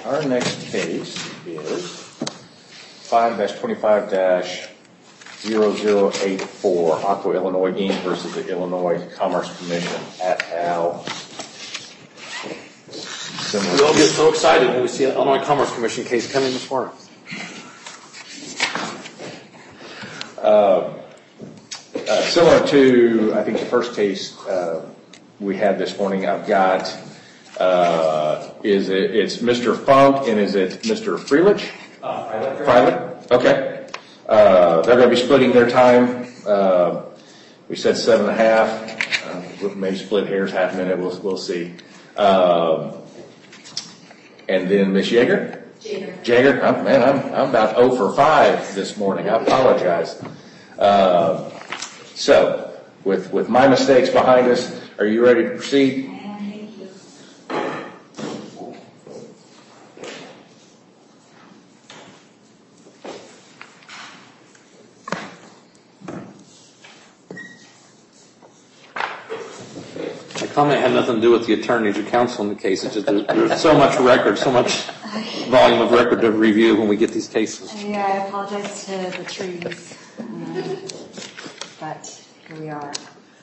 Our next case is 5-25-0084, Aqua Illinois Inc. versus the Illinois Commerce Commission et al. We all get so excited when we see an Illinois Commerce Commission case coming this morning. Similar to, I think, the first case we had this morning, I've got, it's Mr. Funk and is it Mr. Freelich? Freilich? Okay. They're going to be splitting their time. We said 7.5. Maybe split hairs half a minute. We'll see. And then Ms. Jaeger? Jaeger? I'm about 0 for 5 this morning. I apologize. So, with my mistakes behind us, are you ready to proceed? Thank you. My comment had nothing to do with the attorneys or counsel in the case. It's just there's so much record, so much volume of record to review when we get these cases. Yeah, I apologize to the trees, but here we are.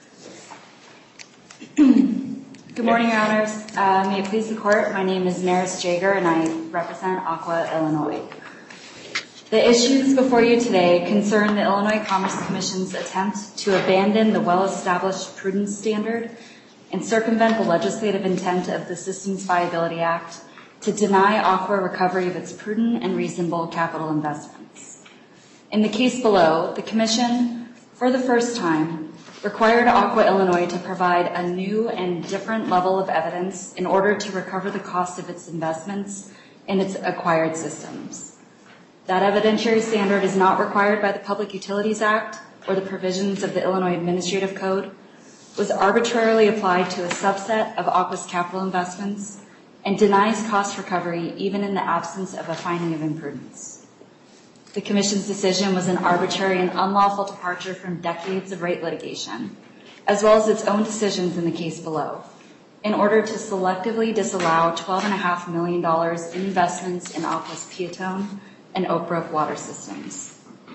Good morning, Your Honors. May it please the Court, my name is Maris Jaeger and I represent Aqua Illinois. The issues before you today concern the Illinois Commerce Commission's attempt to abandon the well-established prudence standard and circumvent the legislative intent of the Systems Viability Act to deny Aqua recovery of its prudent and reasonable capital investments. In the case below, the Commission, for the first time, required Aqua Illinois to provide a new and different level of evidence in order to recover the cost of its investments in its acquired systems. That evidentiary standard is not required by the Public Utilities Act or the provisions of the Illinois Administrative Code, was arbitrarily applied to a subset of Aqua's capital investments, and denies cost recovery even in the absence of a finding of imprudence. The Commission's decision was an arbitrary and unlawful departure from decades of rate litigation, as well as its own decisions in the case below, in order to selectively disallow $12.5 million in investments in Aqua's Piatone and Oak Brook water systems.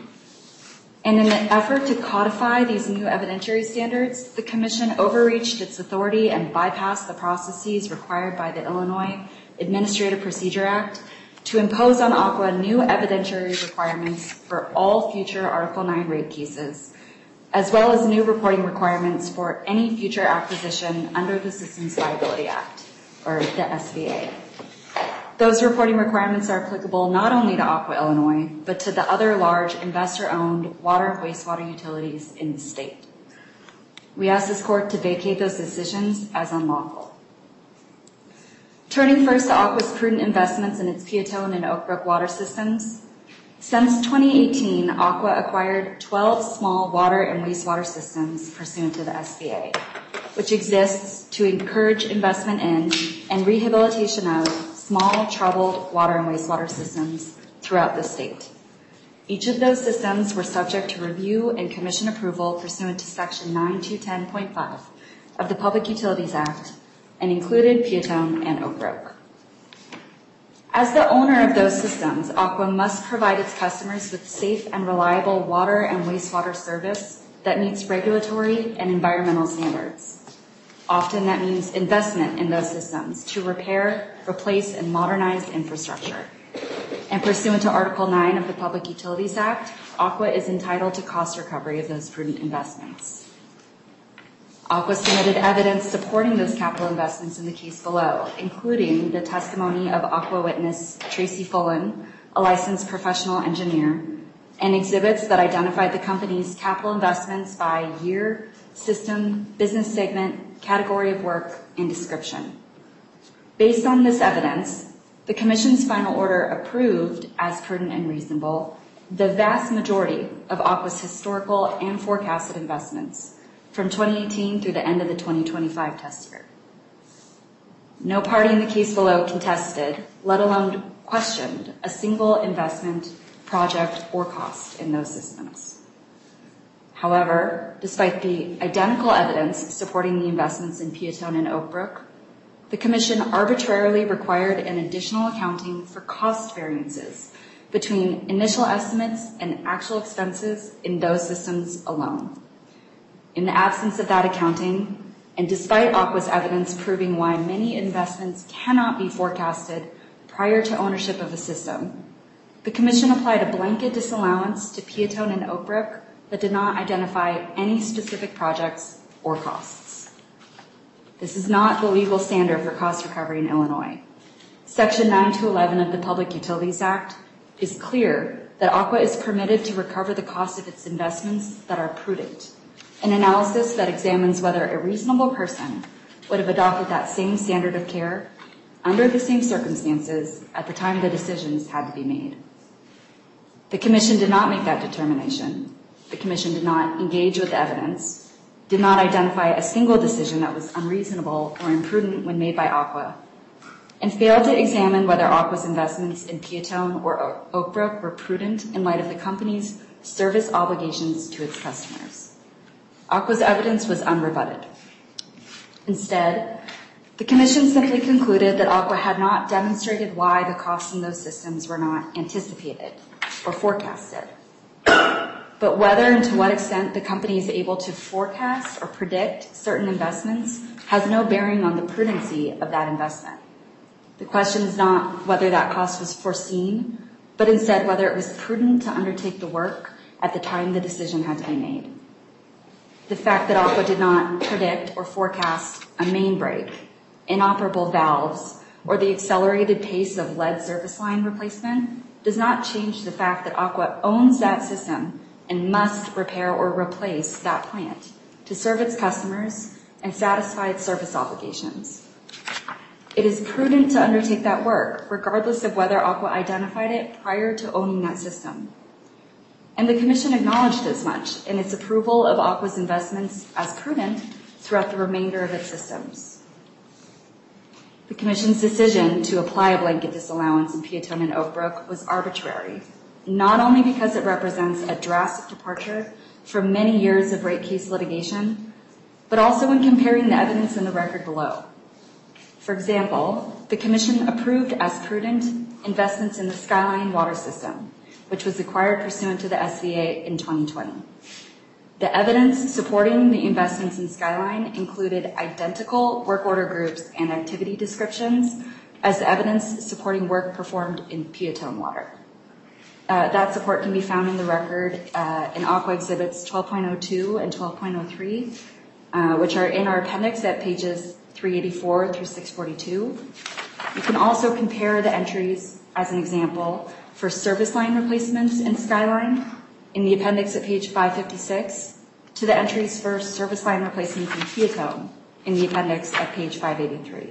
And in an effort to codify these new evidentiary standards, the Commission overreached its authority and bypassed the processes required by the Illinois Administrative Procedure Act to impose on Aqua new evidentiary requirements for all future Article 9 rate cases, as well as new reporting requirements for any future acquisition under the Systems Viability Act, or the SVA. Those reporting requirements are applicable not only to Aqua Illinois, but to the other large investor-owned water and wastewater utilities in the state. We ask this Court to vacate those decisions as unlawful. Turning first to Aqua's prudent investments in its Piatone and Oak Brook water systems, since 2018, Aqua acquired 12 small water and wastewater systems pursuant to the SVA, which exists to encourage investment in and rehabilitation of small, troubled water and wastewater systems throughout the state. Each of those systems were subject to review and Commission approval pursuant to Section 9210.5 of the Public Utilities Act and included Piatone and Oak Brook. As the owner of those systems, Aqua must provide its customers with safe and reliable water and wastewater service that meets regulatory and environmental standards. Often that means investment in those systems to repair, replace, and modernize infrastructure. And pursuant to Article 9 of the Public Utilities Act, Aqua is entitled to cost recovery of those prudent investments. Aqua submitted evidence supporting those capital investments in the case below, including the testimony of Aqua witness Tracy Fullen, a licensed professional engineer, and exhibits that identified the company's capital investments by year, system, business segment, category of work, and description. Based on this evidence, the Commission's final order approved, as prudent and reasonable, the vast majority of Aqua's historical and forecasted investments from 2018 through the end of the 2025 test year. No party in the case below contested, let alone questioned, a single investment, project, or cost in those systems. However, despite the identical evidence supporting the investments in Piatone and Oak Brook, the Commission arbitrarily required an additional accounting for cost variances between initial estimates and actual expenses in those systems alone. In the absence of that accounting, and despite Aqua's evidence proving why many investments cannot be forecasted prior to ownership of a system, the Commission applied a blanket disallowance to Piatone and Oak Brook that did not identify any specific projects or costs. This is not the legal standard for cost recovery in Illinois. Section 9-11 of the Public Utilities Act is clear that Aqua is permitted to recover the cost of its investments that are prudent, an analysis that examines whether a reasonable person would have adopted that same standard of care under the same circumstances at the time the decisions had to be made. The Commission did not make that determination. The Commission did not engage with evidence, did not identify a single decision that was unreasonable or imprudent when made by Aqua, and failed to examine whether Aqua's investments in Piatone or Oak Brook were prudent in light of the company's service obligations to its customers. Aqua's evidence was unrebutted. Instead, the Commission simply concluded that Aqua had not demonstrated why the costs in those systems were not anticipated or forecasted, but whether and to what extent the company is able to forecast or predict certain investments has no bearing on the prudency of that investment. The question is not whether that cost was foreseen, but instead whether it was prudent to undertake the work at the time the decision had to be made. The fact that Aqua did not predict or forecast a main break, inoperable valves, or the accelerated pace of lead service line replacement does not change the fact that Aqua owns that system and must repair or replace that plant to serve its customers and satisfy its service obligations. It is prudent to undertake that work, regardless of whether Aqua identified it prior to owning that system. And the Commission acknowledged as much in its approval of Aqua's investments as prudent throughout the remainder of its systems. The Commission's decision to apply a blanket disallowance in Piatone and Oak Brook was arbitrary, not only because it represents a drastic departure from many years of rate case litigation, but also when comparing the evidence in the record below. For example, the Commission approved as prudent investments in the Skyline water system, which was acquired pursuant to the SVA in 2020. The evidence supporting the investments in Skyline included identical work order groups and activity descriptions as the evidence supporting work performed in Piatone water. That support can be found in the record in Aqua Exhibits 12.02 and 12.03, which are in our appendix at pages 384 through 642. You can also compare the entries, as an example, for service line replacements in Skyline in the appendix at page 556 to the entries for service line replacements in Piatone in the appendix at page 583.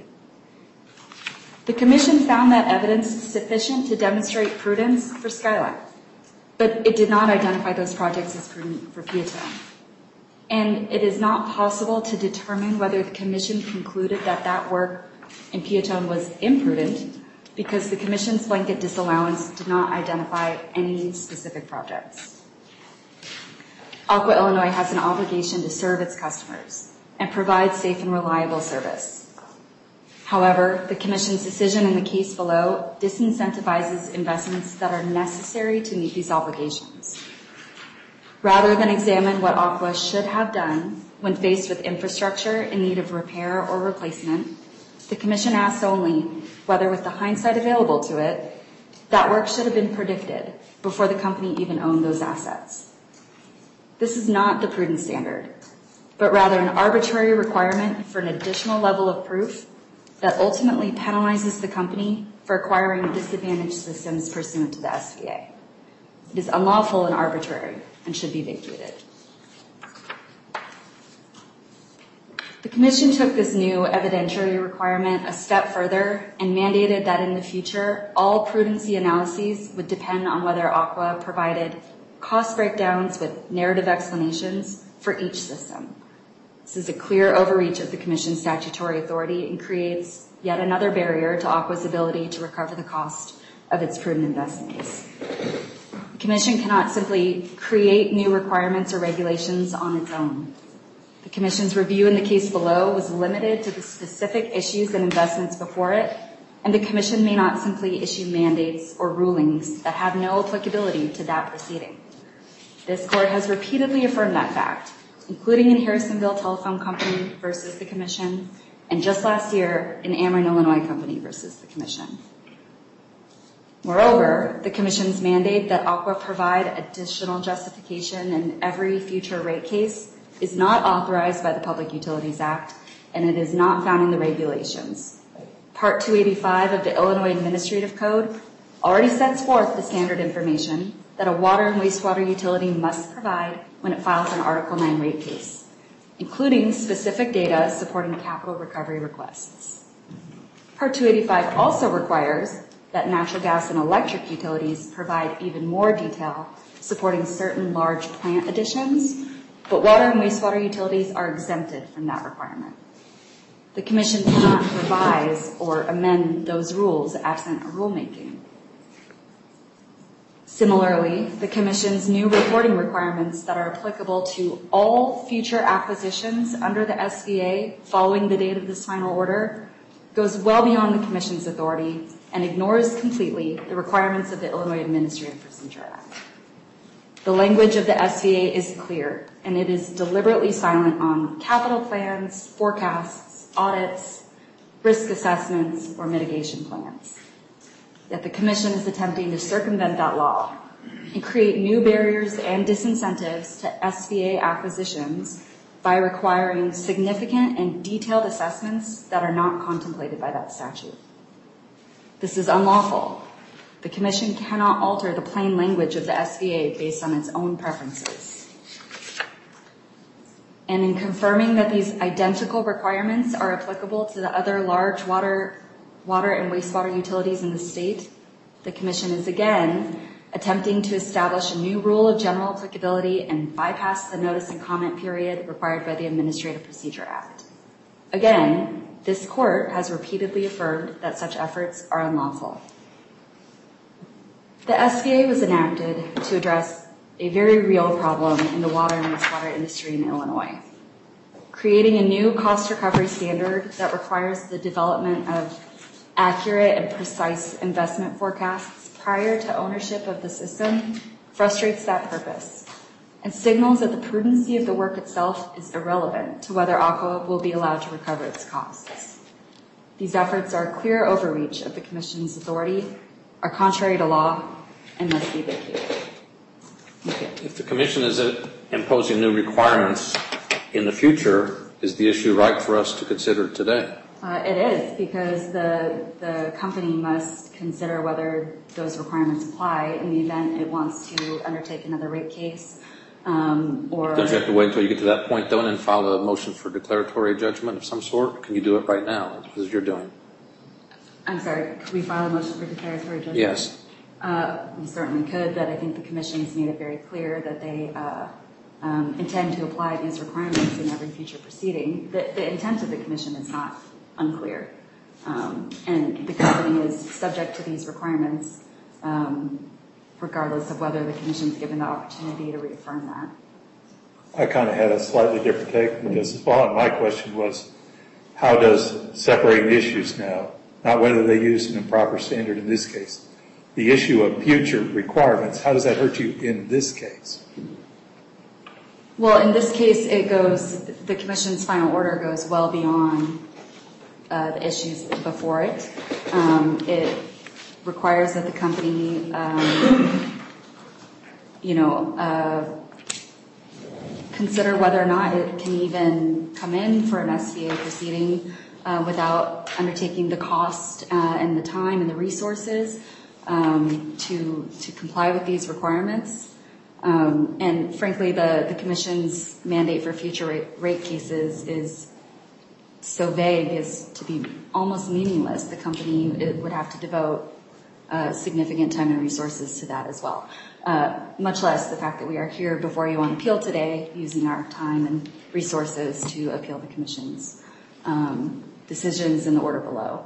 The Commission found that evidence sufficient to demonstrate prudence for Skyline, but it did not identify those projects as prudent for Piatone. And it is not possible to determine whether the Commission concluded that that work in Piatone was imprudent because the Commission's blanket disallowance did not identify any specific projects. Aqua Illinois has an obligation to serve its customers and provide safe and reliable service. However, the Commission's decision in the case below disincentivizes investments that are necessary to meet these obligations. Rather than examine what Aqua should have done when faced with infrastructure in need of repair or replacement, the Commission asked only whether, with the hindsight available to it, that work should have been predicted before the company even owned those assets. This is not the prudent standard, but rather an arbitrary requirement for an additional level of proof that ultimately penalizes the company for acquiring disadvantaged systems pursuant to the SVA. It is unlawful and arbitrary and should be vacated. The Commission took this new evidentiary requirement a step further and mandated that in the future, all prudency analyses would depend on whether Aqua provided cost breakdowns with narrative explanations for each system. This is a clear overreach of the Commission's statutory authority and creates yet another barrier to Aqua's ability to recover the cost of its prudent investments. The Commission cannot simply create new requirements or regulations on its own. The The Commission's review in the case below was limited to the specific issues and investments before it, and the Commission may not simply issue mandates or rulings that have no applicability to that proceeding. This Court has repeatedly affirmed that fact, including in Harrisonville Telephone Company versus the Commission, and just last year in Ameren Illinois Company versus the Commission. Moreover, the Commission's mandate that Aqua provide additional justification in every future rate case is not authorized by the Public Utilities Act, and it is not found in the regulations. Part 285 of the Illinois Administrative Code already sets forth the standard information that a water and wastewater utility must provide when it files an Article 9 rate case, including specific data supporting capital recovery requests. Part 285 also requires that natural gas and electric utilities provide even more detail supporting certain large plant additions, but water and wastewater utilities are exempted from that requirement. The Commission cannot revise or amend those rules absent a rulemaking. Similarly, the Commission's new reporting requirements that are applicable to all future acquisitions under the SVA following the date of this final order goes well beyond the Commission's authority and ignores completely the requirements of the Illinois Administrative Procedure Act. The language of the SVA is clear, and it is deliberately silent on capital plans, forecasts, audits, risk assessments, or mitigation plans. Yet the Commission is attempting to circumvent that law and create new barriers and disincentives to SVA acquisitions by requiring significant and detailed assessments that are not contemplated by that statute. This is unlawful. The Commission cannot alter the plain language of the SVA based on its own preferences. And in confirming that these identical requirements are applicable to the other large water and wastewater utilities in the state, the Commission is again attempting to establish a new rule of general applicability and bypass the notice and comment period required by the Administrative Procedure Act. Again, this Court has repeatedly affirmed that such efforts are unlawful. The SVA was enacted to address a very real problem in the water and wastewater industry in Illinois, creating a new cost recovery standard that requires the development of accurate and precise investment forecasts prior to ownership of the system frustrates that purpose and signals that the prudency of the work itself is irrelevant to whether Aqua will be allowed to recover its costs. These efforts are a clear overreach of the Commission's authority, are contrary to law, and must be vacated. Thank you. If the Commission is imposing new requirements in the future, is the issue right for us to consider today? It is, because the company must consider whether those requirements apply in the event it wants to undertake another rate case. Or Don't you have to wait until you get to that point, though, and then file a motion for declaratory judgment of some sort? Can you do it right now, as you're doing? I'm sorry, could we file a motion for declaratory judgment? Yes. We certainly could, but I think the Commission's made it very clear that they intend to apply these requirements in every future proceeding. The intent of the Commission is not unclear, and the company is subject to these requirements regardless of whether the Commission's given the opportunity to reaffirm that. I kind of had a slightly different take because my question was, how does separating the issues now, not whether they use an improper standard in this case, the issue of future requirements, how does that hurt you in this case? Well, in this case, the Commission's final order goes well beyond the issues before it. It requires that the company, consider whether or not it can even come in for an SVA proceeding without undertaking the cost and the time and the resources to comply with these requirements. And frankly, the Commission's mandate for future rate cases is so vague as to be almost meaningless. The company would have to devote significant time and resources to that as well, much less the fact that we are here before you on appeal today using our time and resources to appeal the Commission's decisions in the order below.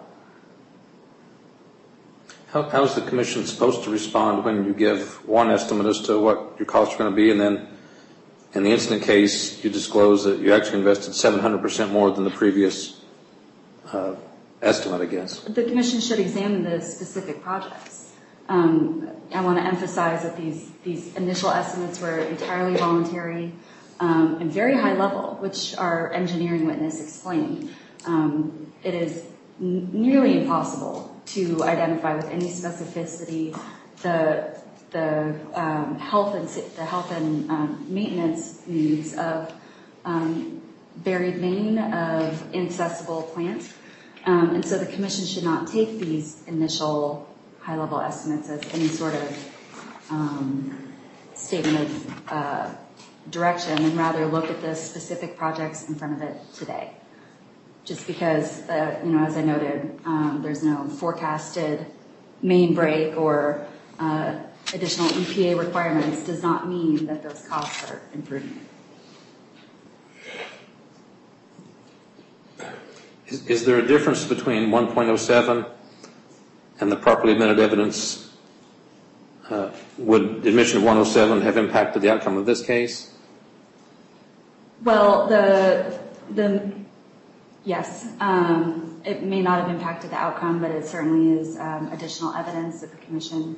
How is the Commission supposed to respond when you give one estimate as to what your costs are going to be and then In the incident case, you disclosed that you actually invested 700% more than the previous estimate, I guess. The commission should examine the specific projects. I want to emphasize that these initial estimates were entirely voluntary and very high level, which our engineering witness explained. It is nearly impossible to identify with any specificity the health and maintenance needs of buried vein, of inaccessible plant. And so the commission should not take these initial high-level estimates as any sort of statement of direction, and rather look at the specific projects in front of it today. Just because, as I noted, there's no forecasted main break or additional EPA requirements does not mean that those costs are improving. Is there a difference between 1.07 and the properly admitted evidence? Would the admission of 107 have impacted the outcome of this case? Well, yes, it may not have impacted the outcome, but it certainly is additional evidence that the commission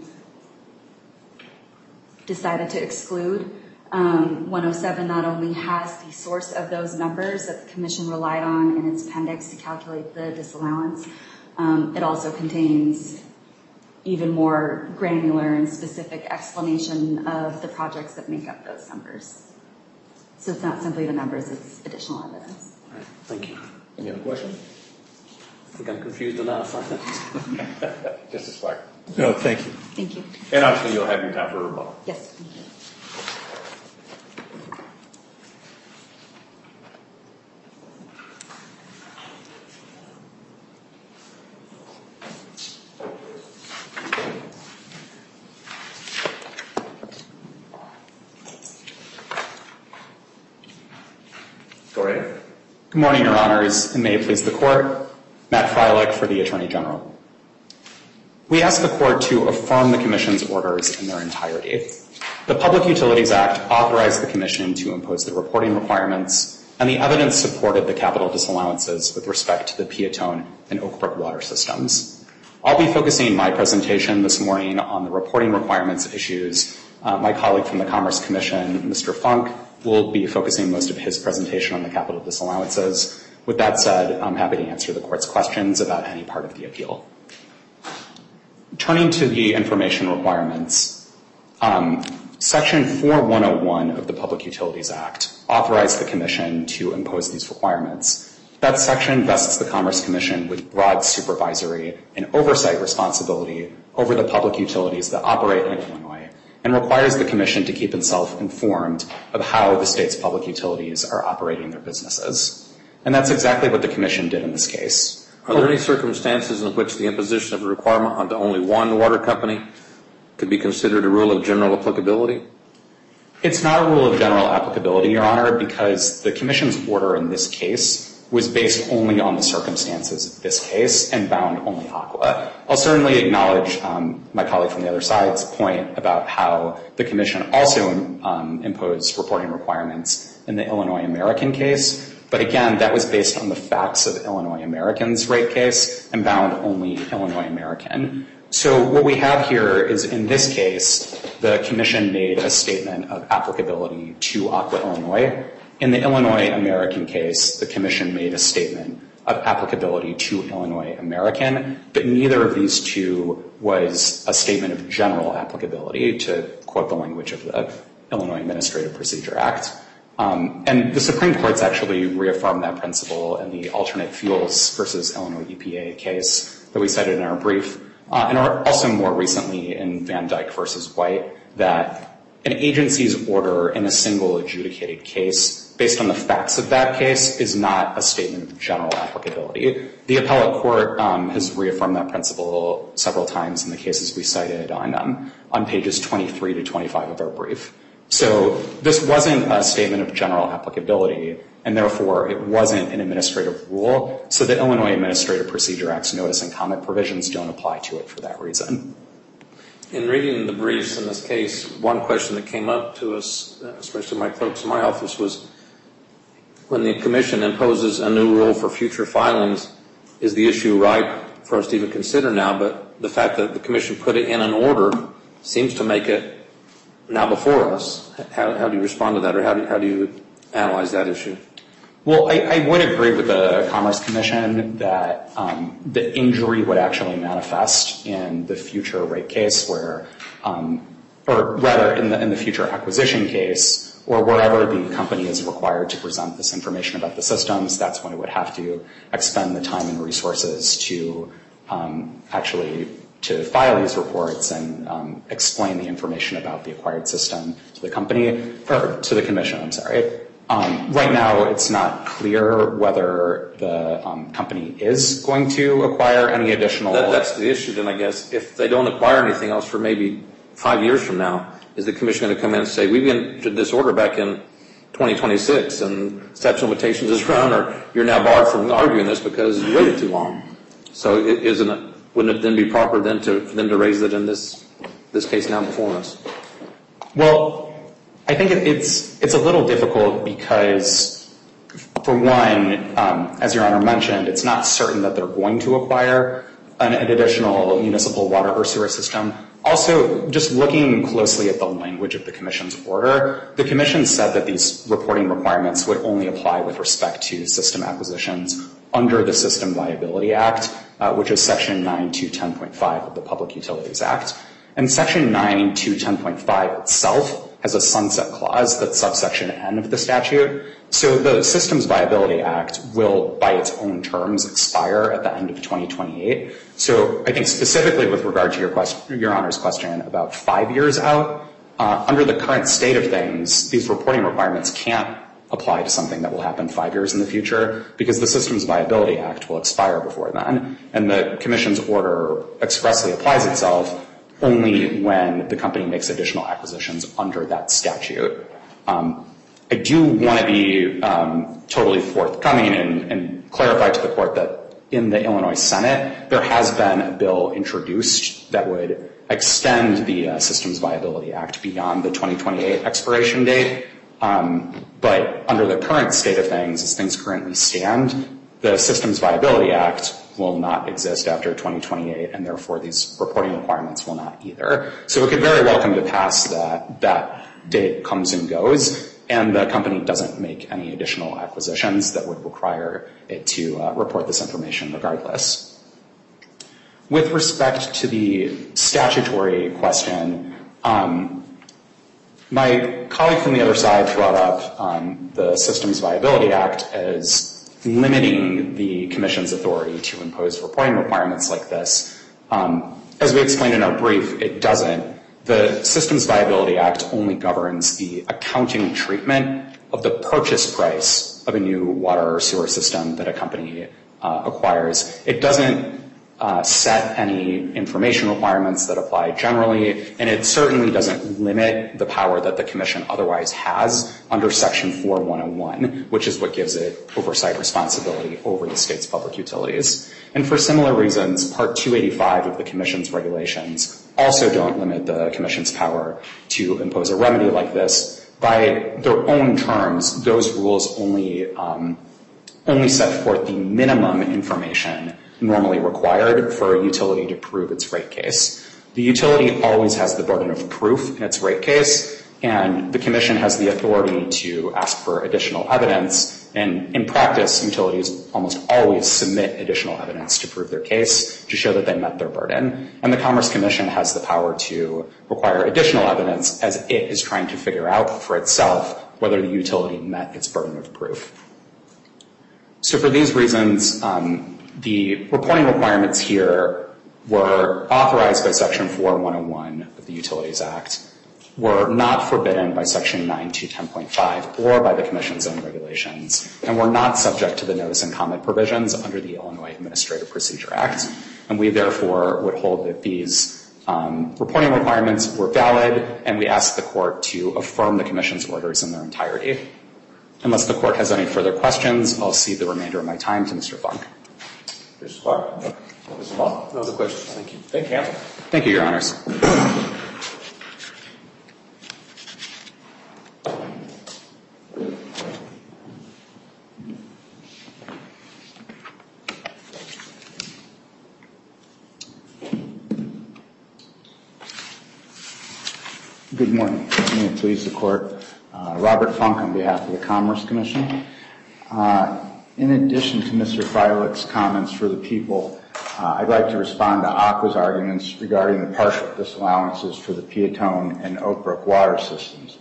decided to exclude. 107 not only has the source of those numbers that the commission relied on in its appendix to calculate the disallowance, it also contains even more granular and specific explanation of the projects that make up those numbers. So it's not simply the numbers, it's additional evidence. All right, thank you. Any other questions? I think I'm confused enough. Justice Clark. No, thank you. Thank you. And obviously you'll have your time for rebuttal. Yes, thank you. Go right ahead. Good morning, Your Honors, and may it please the Court. Matt Freilich for the Attorney General. We ask the Court to affirm the Commission's orders in their entirety. The Public Utilities Act authorized the Commission to impose the reporting requirements, and the evidence supported the capital disallowances with respect to the Piatone and Oak Brook water systems. I'll be focusing my presentation this morning on the reporting requirements issues. My colleague from the Commerce Commission, Mr. Funk, will be focusing most of his presentation on the capital disallowances. With that said, I'm happy to answer the Court's questions about any part of the appeal. Turning to the information requirements, Section 4101 of the Public Utilities Act authorized the Commission to impose these requirements. That section vests the Commerce Commission with broad supervisory and oversight responsibility over the public utilities that operate in Illinois, and requires the Commission to keep itself informed of how the state's public utilities are operating their businesses. And that's exactly what the Commission did in this case. Are there any circumstances in which the imposition of a requirement onto only one water company could be considered a rule of general applicability? It's not a rule of general applicability, Your Honor, because the Commission's order in this case was based only on the circumstances of this case and bound only Aqua. I'll certainly acknowledge my colleague from the other side's point about how the Commission also imposed reporting requirements in the Illinois American case. But again, that was based on the facts of Illinois American's rate case and bound only Illinois American. So what we have here is, in this case, the Commission made a statement of applicability to Aqua Illinois. In the Illinois American case, the Commission made a statement of applicability to Illinois American, but neither of these two was a statement of general applicability, to quote the language of the Illinois Administrative Procedure Act. And the Supreme Court's actually reaffirmed that principle in the alternate fuels versus Illinois EPA case that we cited in our brief, and also more recently in Van Dyke versus White, that an agency's order in a single adjudicated case, based on the facts of that case, is not a statement of general applicability. The appellate court has reaffirmed that principle several times in the cases we cited on pages 23 to 25 of our brief. So this wasn't a statement of general applicability, and therefore it wasn't an administrative rule, so the Illinois Administrative Procedure Act's notice and comment provisions don't apply to it for that reason. In reading the briefs in this case, one question that came up to us, especially my folks in my office, was when the commission imposes a new rule for future filings, is the issue ripe for us to even consider now? But the fact that the commission put it in an order seems to make it now before us. How do you respond to that, or how do you analyze that issue? Well, I would agree with the Commerce Commission that the injury would actually manifest in the future rate case where, or rather in the future acquisition case, or wherever the company is required to present this information about the systems. That's when it would have to expend the time and resources to actually to file these reports and explain the information about the acquired system to the company, or to the commission, I'm sorry. Right now, it's not clear whether the company is going to acquire any additional... That's the issue then, I guess. If they don't acquire anything else for maybe 5 years from now, is the commission going to come in and say, we've entered this order back in 2026 and statute of limitations is run, or you're now barred from arguing this because you waited too long? So wouldn't it then be proper then for them to raise it in this case now before us? Well, I think it's a little difficult because, for one, as Your Honor mentioned, it's not certain that they're going to acquire an additional municipal water or sewer system. Also, just looking closely at the language of the Commission's order, the Commission said that these reporting requirements would only apply with respect to system acquisitions under the System Viability Act, which is Section 9.2.10.5 of the Public Utilities Act. And Section 9.2.10.5 itself has a sunset clause that's subsection N of the statute. So the Systems Viability Act will, by its own terms, expire at the end of 2028. So I think specifically with regard to Your Honor's question about 5 years out, under the current state of things, these reporting requirements can't apply to something that will happen 5 years in the future because the Systems Viability Act will expire before then. And the Commission's order expressly applies itself only when the company makes additional acquisitions under that statute. I do want to be totally forthcoming and clarify to the Court that in the Illinois Senate, there has been a bill introduced that would extend the Systems Viability Act beyond the 2028 expiration date. But under the current state of things, as things currently stand, the Systems Viability Act will not exist after 2028, and therefore these reporting requirements will not either. So it could very well come to pass that that date comes and goes, and the company doesn't make any additional acquisitions that would require it to report this information regardless. With respect to the statutory question, my colleague from the other side brought up the Systems Viability Act as limiting the Commission's authority to impose reporting requirements like this. As we explained in our brief, it doesn't. The Systems Viability Act only governs the accounting treatment of the purchase price of a new water or sewer system that a company acquires. It doesn't set any information requirements that apply generally, and it certainly doesn't limit the power that the Commission otherwise has under Section 4101, which is what gives it oversight responsibility over the state's public utilities. And for similar reasons, Part 285 of the Commission's regulations also don't limit the Commission's power to impose a remedy like this. By their own terms, those rules only set forth the minimum information normally required for a utility to prove its rate case. The utility always has the burden of proof in its rate case, and the Commission has the authority to ask for additional evidence. And in practice, utilities almost always submit additional evidence to prove their case to show that they met their burden. And the Commerce Commission has the power to require additional evidence as it is trying to figure out for itself whether the utility met its burden of proof. So for these reasons, the reporting requirements here were authorized by Section 4101 of the Utilities Act, were not forbidden by Section 9.2.10.5 or by the Commission's own regulations, and were not subject to the notice and comment provisions under the Illinois Administrative Procedure Act. And we therefore would hold that these reporting requirements were valid, and we ask the Court to affirm the Commission's orders in their entirety. Unless the Court has any further questions, I'll cede the remainder of my time to Mr. Funk. Mr. Clark? Mr. Funk? No other questions. Thank you. Thank you, Counsel. Thank you, Your Honors. Good morning. May it please the Court. Robert Funk on behalf of the Commerce Commission. In addition to Mr. Freilich's comments for the people, I'd like to respond to Aqua's arguments regarding the partial disallowances for the Piatone and Oak Brook water systems.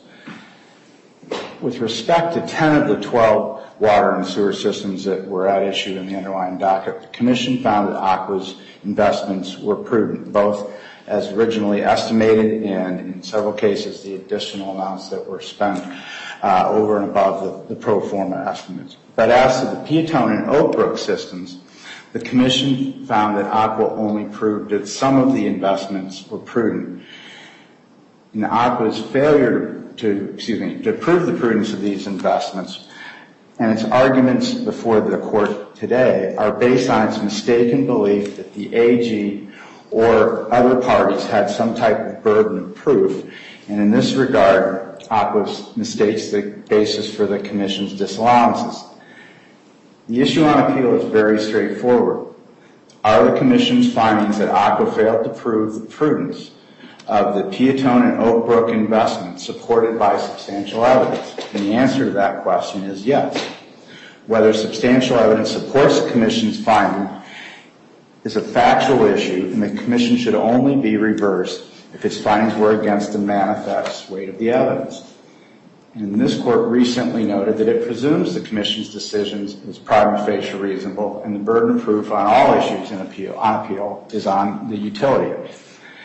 With respect to 10 of the 12 water and sewer systems that were at issue in the underlying docket, the Commission found that Aqua's investments were prudent, both as originally estimated and, in several cases, the additional amounts that were spent over and above the pro forma estimates. But as to the Piatone and Oak Brook systems, the Commission found that Aqua only proved that some of the investments were prudent. And Aqua's failure to prove the prudence of these investments and its arguments before the Court today are based on its mistaken belief that the AG or other parties had some type of burden of proof. And in this regard, Aqua mistakes the basis for the Commission's disallowances. The issue on appeal is very straightforward. Are the Commission's findings that Aqua failed to prove the prudence of the Piatone and Oak Brook investments supported by substantial evidence? And the answer to that question is yes. Whether substantial evidence supports the Commission's finding is a factual issue, and the Commission should only be reversed if its findings were against the manifest weight of the evidence. And this Court recently noted that it presumes the Commission's decisions is prima facie reasonable, and the burden of proof on all issues on appeal is on the utility.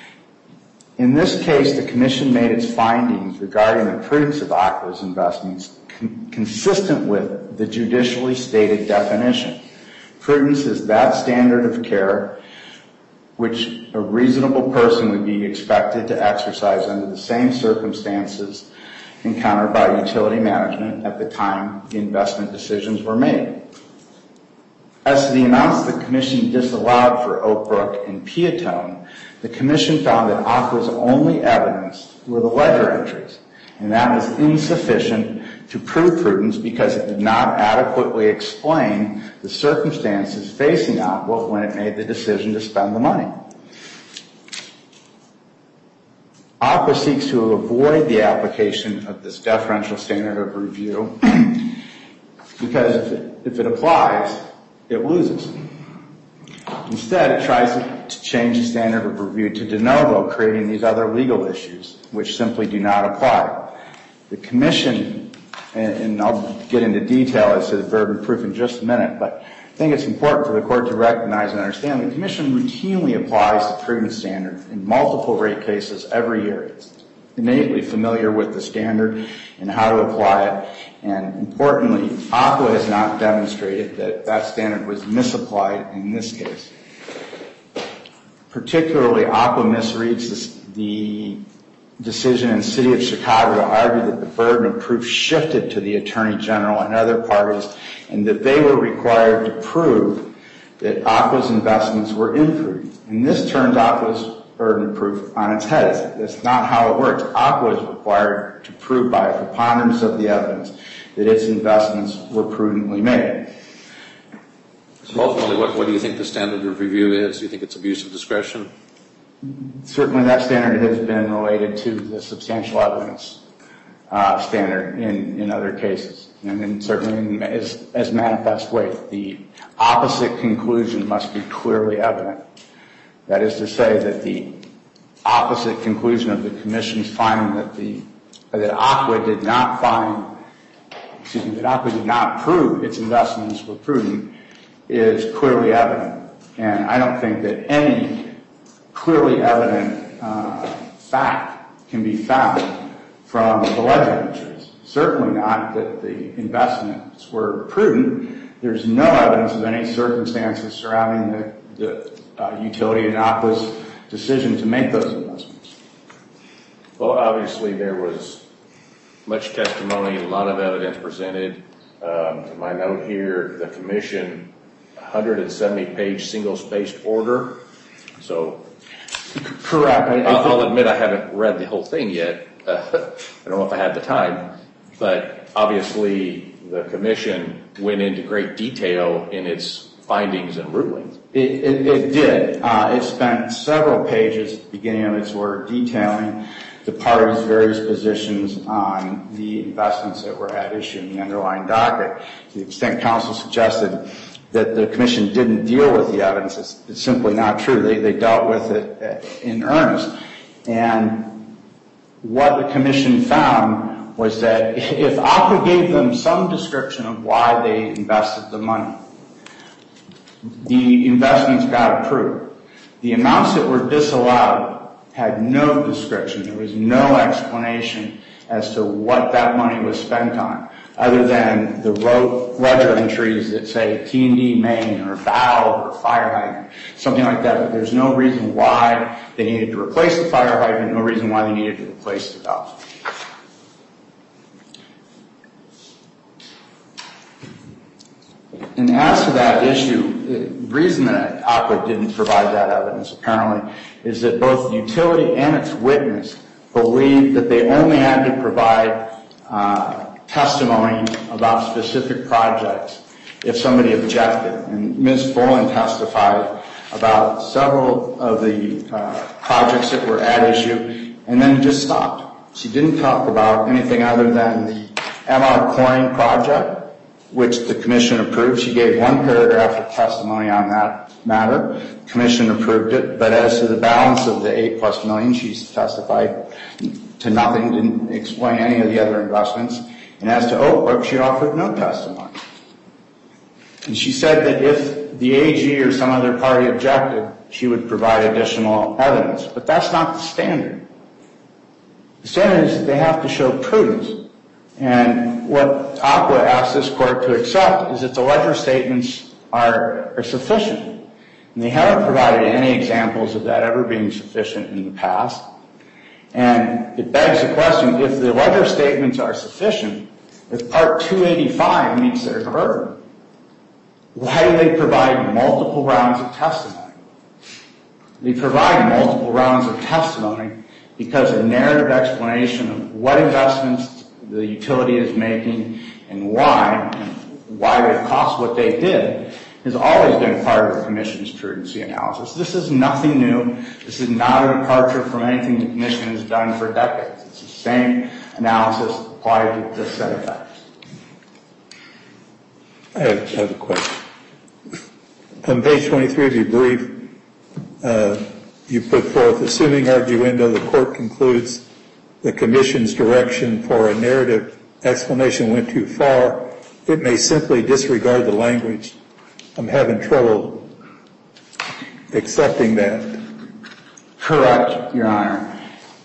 In this case, the Commission made its findings regarding the prudence of Aqua's investments consistent with the judicially stated definition. Prudence is that standard of care which a reasonable person would be expected to exercise under the same circumstances encountered by utility management at the time the investment decisions were made. As to the amounts the Commission disallowed for Oak Brook and Piatone, the Commission found that Aqua's only evidence were the ledger entries, and that was insufficient to prove prudence because it did not adequately explain the circumstances facing Aqua when it made the decision to spend the money. Aqua seeks to avoid the application of this deferential standard of review because if it applies, it loses. Instead, it tries to change the standard of review to de novo, creating these other legal issues which simply do not apply. The Commission, and I'll get into detail as to the burden of proof in just a minute, but I think it's important for the Court to recognize and understand the Commission routinely applies the prudence standard in multiple rate cases every year. It's innately familiar with the standard and how to apply it, and importantly, Aqua has not demonstrated that that standard was misapplied in this case. Particularly, Aqua misreads the decision in the City of Chicago to argue that the burden of proof shifted to the Attorney General and other parties and that they were required to prove that Aqua's investments were imprudent. And this turns Aqua's burden of proof on its head. That's not how it works. Aqua is required to prove by a preponderance of the evidence that its investments were prudently made. So ultimately, what do you think the standard of review is? Do you think it's abuse of discretion? Certainly that standard has been related to the substantial evidence standard in other cases, and certainly as manifest weight. The opposite conclusion must be clearly evident. That is to say that the opposite conclusion of the Commission's finding that Aqua did not prove its investments were prudent is clearly evident. And I don't think that any clearly evident fact can be found from the ledger entries. Certainly not that the investments were prudent. There's no evidence of any circumstances surrounding the utility and Aqua's decision to make those investments. Well, obviously there was much testimony, a lot of evidence presented. In my note here, the Commission, 170-page single-spaced order. So Correct. I'll admit I haven't read the whole thing yet. I don't know if I had the time, but obviously the commission went into great detail in its findings and rulings. It did. It spent several pages at the beginning of its order detailing the parties' various positions on the investments that were at issue in the underlying docket. To the extent counsel suggested that the commission didn't deal with the evidence, it's simply not true. They dealt with it in earnest. And what the commission found was that if ACWA gave them some description of why they invested the money, the investments got approved. The amounts that were disallowed had no description. There was no explanation as to what that money was spent on, other than the ledger entries that say T&D main or valve or fire hydrant, something like that. But there's no reason why they needed to replace the fire hydrant, no reason why they needed to replace the valve. And as to that issue, the reason that ACWA didn't provide that evidence, apparently, is that both the utility and its witness believed that they only had to provide testimony about specific projects if somebody objected. And Ms. Boland testified about several of the projects that were at issue and then just stopped. She didn't talk about anything other than the MR Corning project, which the commission approved. She gave one paragraph of testimony on that matter. The commission approved it. But as to the balance of the $8+ million, she testified to nothing, didn't explain any of the other investments. And as to Oak Brook, she offered no testimony. And she said that if the AG or some other party objected, she would provide additional evidence. But that's not the standard. The standard is that they have to show prudence. And what ACWA asked this court to accept is that the ledger statements are sufficient. And they haven't provided any examples of that ever being sufficient in the past. And it begs the question, if the ledger statements are sufficient, if Part 285 meets their burden, why do they provide multiple rounds of testimony? They provide multiple rounds of testimony because a narrative explanation of what investments the utility is making and why they cost what they did has always been part of the commission's prudency analysis. This is nothing new. This is not a departure from anything the commission has done for decades. It's the same analysis applied to this set of facts. I have a question. On page 23 of your brief, you put forth, assuming arguendo, the court concludes the commission's direction for a narrative explanation went too far, it may simply disregard the language. I'm having trouble accepting that. Correct, Your Honor.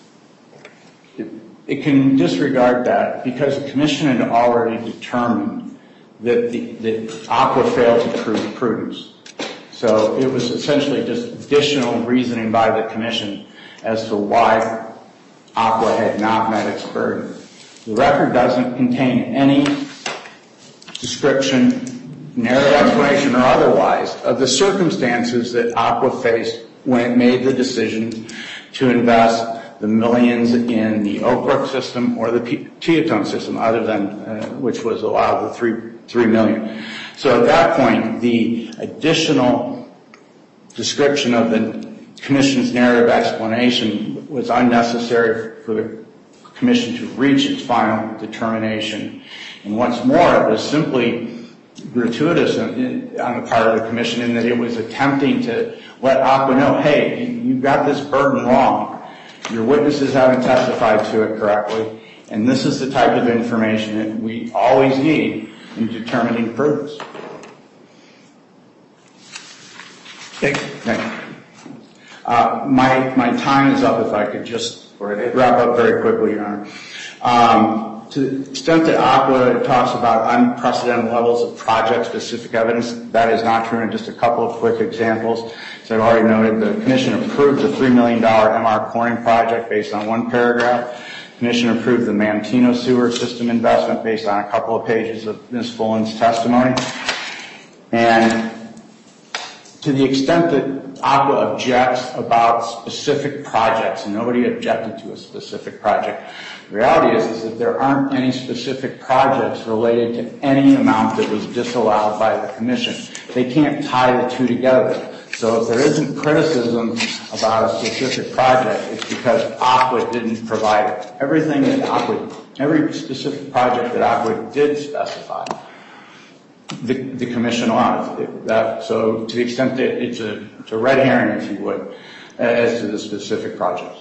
It can disregard that because the commission had already determined that ACWA failed to prove prudence. So it was essentially just additional reasoning by the commission as to why ACWA had not met its burden. The record doesn't contain any description, narrative explanation or otherwise, of the circumstances that ACWA faced when it made the decision to invest the millions in the Oak Brook system or the Teatone system, other than which was allowed the $3 million. So at that point, the additional description of the commission's narrative explanation was unnecessary for the commission to reach its final determination. And what's more, it was simply gratuitous on the part of the commission in that it was attempting to let ACWA know, hey, you got this burden wrong. Your witnesses haven't testified to it correctly, and this is the type of information that we always need in determining prudence. Thank you. Thank you. My time is up. If I could just wrap up very quickly, Your Honor. To the extent that ACWA talks about unprecedented levels of project-specific evidence, that is not true. And just a couple of quick examples. As I've already noted, the commission approved the $3 million MR Corning project based on one paragraph. The commission approved the Mantino sewer system investment based on a couple of pages of Ms. Fullen's testimony. And to the extent that Aqua objects about specific projects, and nobody objected to a specific project. The reality is that there aren't any specific projects related to any amount that was disallowed by the commission. They can't tie the two together. So if there isn't criticism about a specific project, it's because Aqua didn't provide it. Everything that every specific project that Aqua did specify, the commission honored. So to the extent that it's a red herring, if you would, as to the specific projects.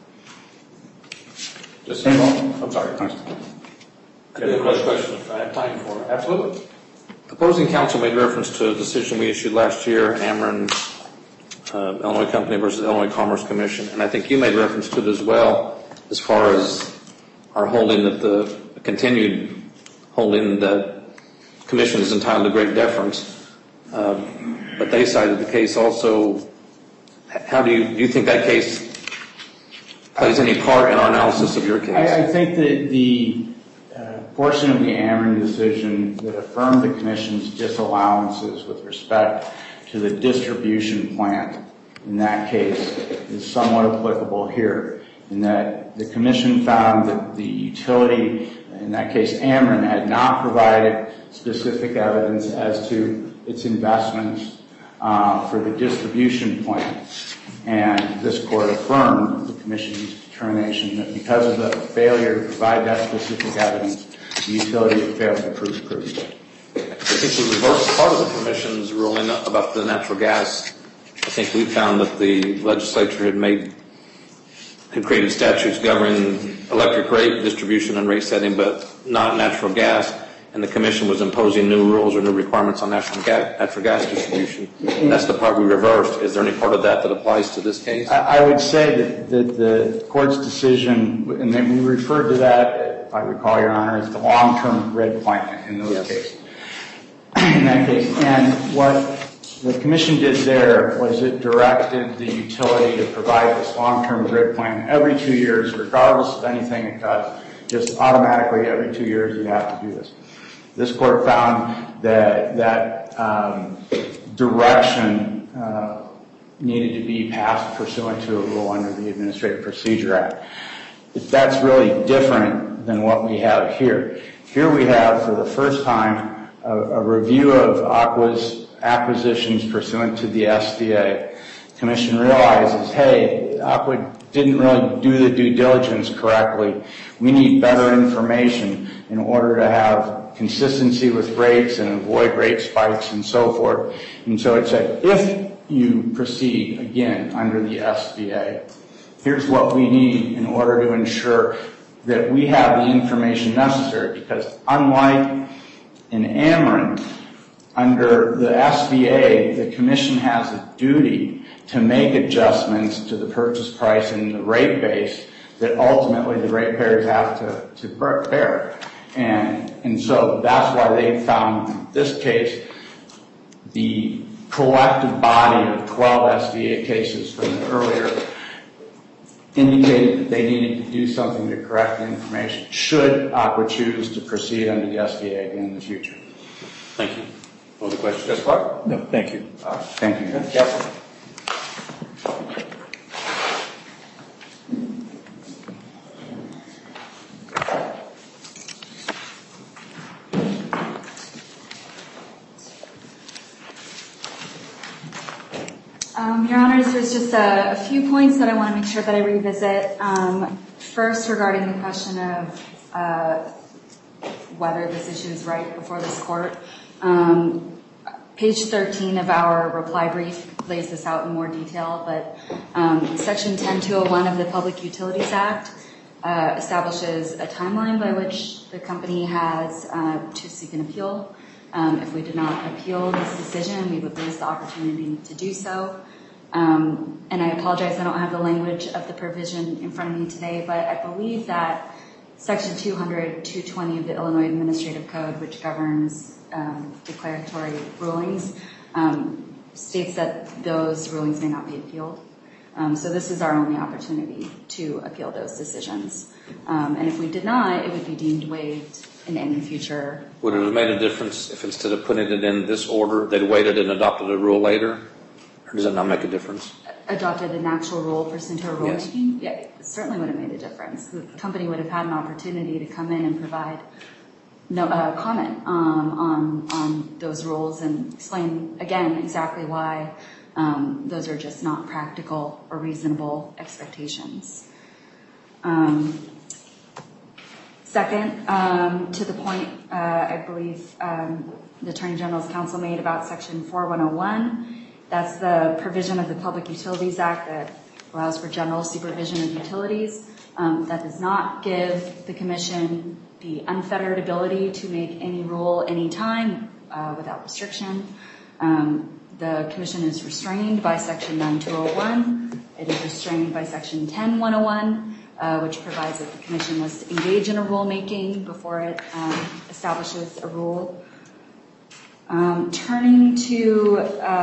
I'm sorry. I do have a question if I have time for it. Absolutely. Opposing counsel made reference to a decision we issued last year, Ameren, Illinois Company versus Illinois Commerce Commission, and I think you made reference to it as well, as far as our holding that the continued holding that commission is entitled to great deference. But they cited the case also. How do you think that case plays any part in our analysis of your case? I think that the portion of the Ameren decision that affirmed the commission's disallowances with respect to the distribution plant in that case is somewhat applicable here, in that the commission found that the utility, in that case Ameren, had not provided specific evidence as to its investments for the distribution plant. And this court affirmed the commission's determination that because of the failure to provide that specific evidence, the utility had failed to prove prudence. I think we reversed part of the commission's ruling about the natural gas. I think we found that the legislature had created statutes governing electric rate distribution and rate setting, but not natural gas, and the commission was imposing new rules or new requirements on natural gas distribution. That's the part we reversed. Is there any part of that that applies to this case? I would say that the court's decision, and then we referred to that, if I recall, Your Honor, as the long-term grid plan in those cases. In that case. And what the commission did there was it directed the utility to provide this long-term grid plan every 2 years, regardless of anything it does. Just automatically every 2 years you have to do this. This court found that direction needed to be passed pursuant to a rule under the Administrative Procedure Act. That's really different than what we have here. Here we have, for the first time, a review of Aqua's acquisitions pursuant to the SDA. The commission realizes, hey, Aqua didn't really do the due diligence correctly. We need better information in order to have consistency with rates and avoid rate spikes and so forth. And so it said, if you proceed again under the SBA, here's what we need in order to ensure that we have the information necessary. Because unlike in Ameren, under the SBA, the commission has a duty to make adjustments to the purchase price and the rate base that ultimately the ratepayers have to bear. And so that's why they found in this case the collective body of 12 SDA cases from earlier indicated that they needed to do something to correct the information should Aqua choose to proceed under the SDA again in the future. Thank you. Other questions? Yes, Clark? No, thank you. Thank you. Counsel? Your Honors, there's just a few points that I want to make sure that I revisit. First, regarding the question of whether this issue is right before this court. Page 13 of our reply brief lays this out in more detail, but Section 10201 of the Public Utilities Act establishes a timeline by which the company has to seek an appeal. If we did not appeal this decision, we would lose the opportunity to do so. And I apologize, I don't have the language of the provision in front of me today, but I believe that Section 200-220 of the Illinois Administrative Code, which governs declaratory rulings, states that those rulings may not be appealed. So this is our only opportunity to appeal those decisions. And if we did not, it would be deemed waived in any future. Would it have made a difference if instead of putting it in this order, they'd waited and adopted a rule later? Does that not make a difference? Adopted an actual rule pursuant to a rulemaking, yeah, it certainly would have made a difference. The company would have had an opportunity to come in and provide comment on those rules and explain again exactly why those are just not practical or reasonable expectations. Second, to the point I believe the Attorney General's counsel made about Section 4101, that's the provision of the Public Utilities Act that allows for general supervision of utilities. That does not give the Commission the unfettered ability to make any rule anytime without restriction. The Commission is restrained by Section 9201. It is restrained by Section 10101, which provides that the Commission must engage in a rulemaking before it establishes a rule. Turning to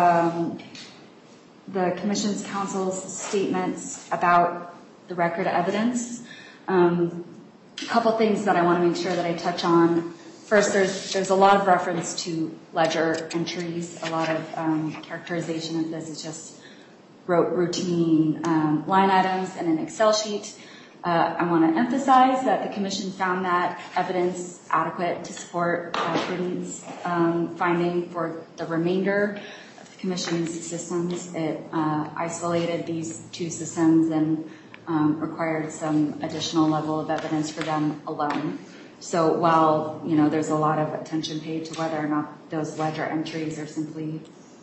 the Commission's counsel's statements about the record evidence, a couple things that I want to make sure that I touch on. First, there's a lot of reference to ledger entries. A lot of characterization of this is just routine line items in an Excel sheet. I want to emphasize that the Commission found that evidence adequate to support prudence finding for the remainder of the Commission's systems. It isolated these two systems and required some additional level of evidence for them alone. So while there's a lot of attention paid to whether or not those ledger entries are simply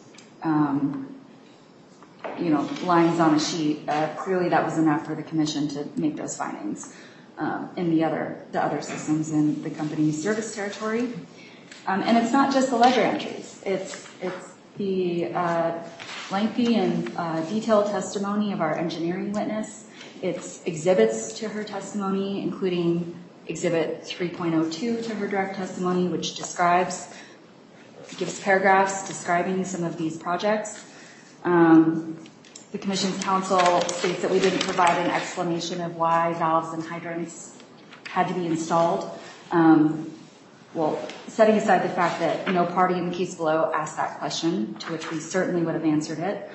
lines on a sheet, clearly that was enough for the Commission to make those findings in the other systems in the company's service territory. And it's not just the ledger entries. It's the lengthy and detailed testimony of our engineering witness. It's exhibits to her testimony, including Exhibit 3.02 to her direct testimony, which gives paragraphs describing some of these projects. The Commission's counsel states that we didn't provide an explanation of why valves and hydrants had to be installed. Well, setting aside the fact that no party in the case below asked that question, to which we certainly would have answered it,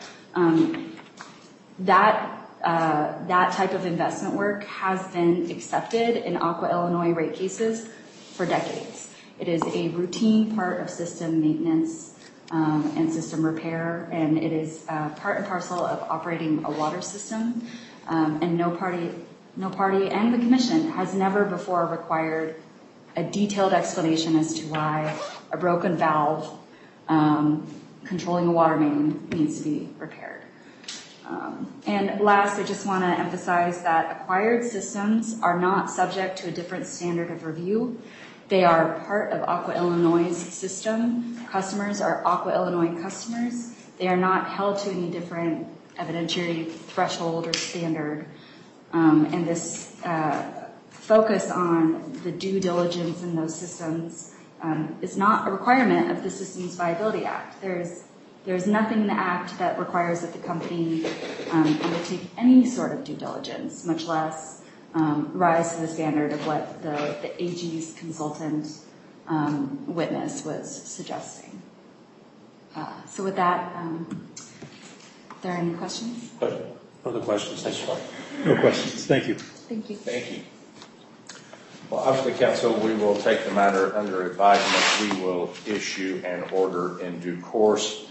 that type of investment work has been accepted in Aqua Illinois rate cases for decades. It is a routine part of system maintenance and system repair, and it is part and parcel of operating a water system. And no party and the Commission has never before required a detailed explanation as to why a broken valve controlling a water main needs to be repaired. And last, I just want to emphasize that acquired systems are not subject to a different standard of review. They are part of Aqua Illinois' system. Customers are Aqua Illinois customers. They are not held to any different evidentiary threshold or standard. And this focus on the due diligence in those systems is not a requirement of the Systems Viability Act. There's nothing in the Act that requires that the company undertake any sort of due diligence, much less rise to the standard of what the AG's consultant witness was suggesting. So with that, are there any questions? Other questions? Thank you. No questions. Thank you. Thank you. Thank you. Well, obviously, Council, we will take the matter under advisement. We will issue an order in due course.